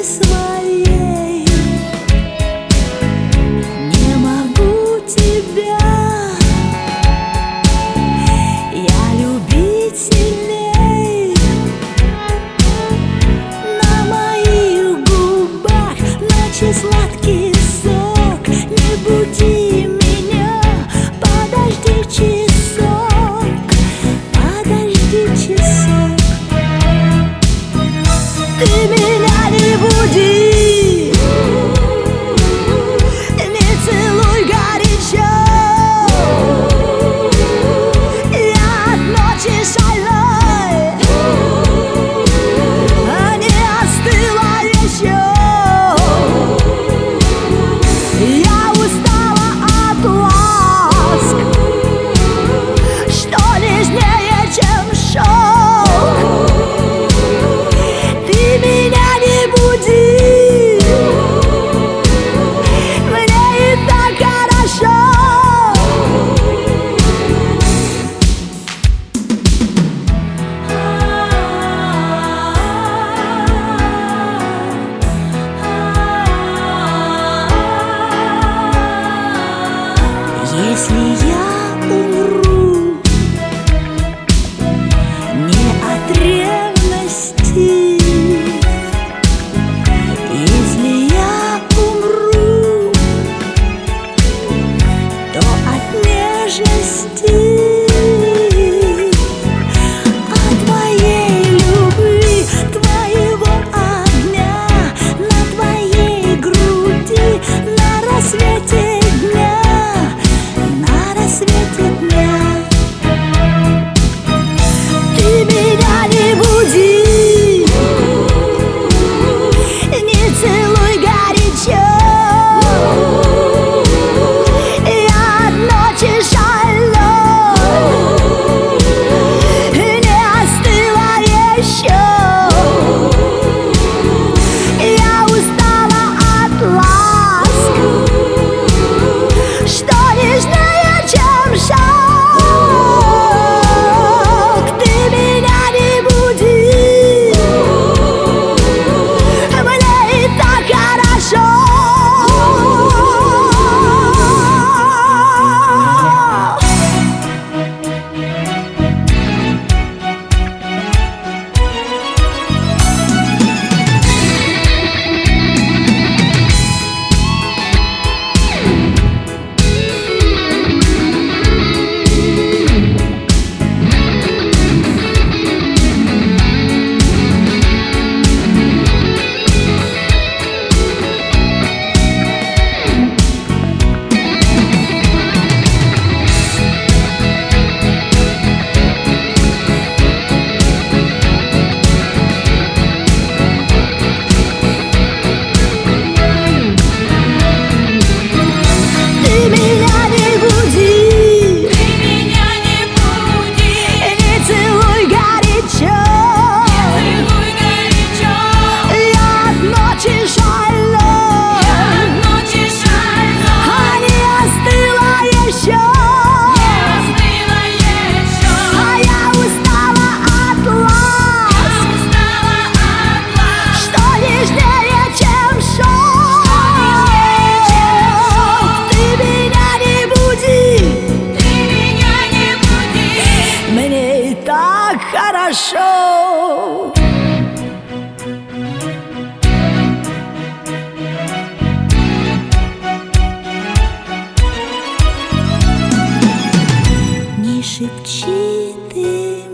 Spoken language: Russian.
своей. Не могу тебя я любить сильней. На моих губах ночи сладкий сок. Не буди меня, подожди часок, подожди часок. Ты меня не буди, не целуй горячо. Я от ночи шальной, а не остыла еще. Я устала от ласк, что нежнее, чем шелк. Ты меня не буди, мне и так хорошо. Если я умру не от ревности, если я умру, то от нежности. От твоей любви, твоего огня на твоей груди, на рассвете дня, на рассвете дня. Ты меня не буди, не целуй горячо. Я от ночи шальной, не остыла еще. Я устала от ласк, что нежнее, чем шелк. Ты меня не буди, мне и так хорошо. Ты меня не буди, не целуй горячо. Я от ночи шальной, а не остыла еще. А я устала от ласк, что нежнее, чем шелк. Ты меня не буди, мне и так хорошо. Не шепчи ты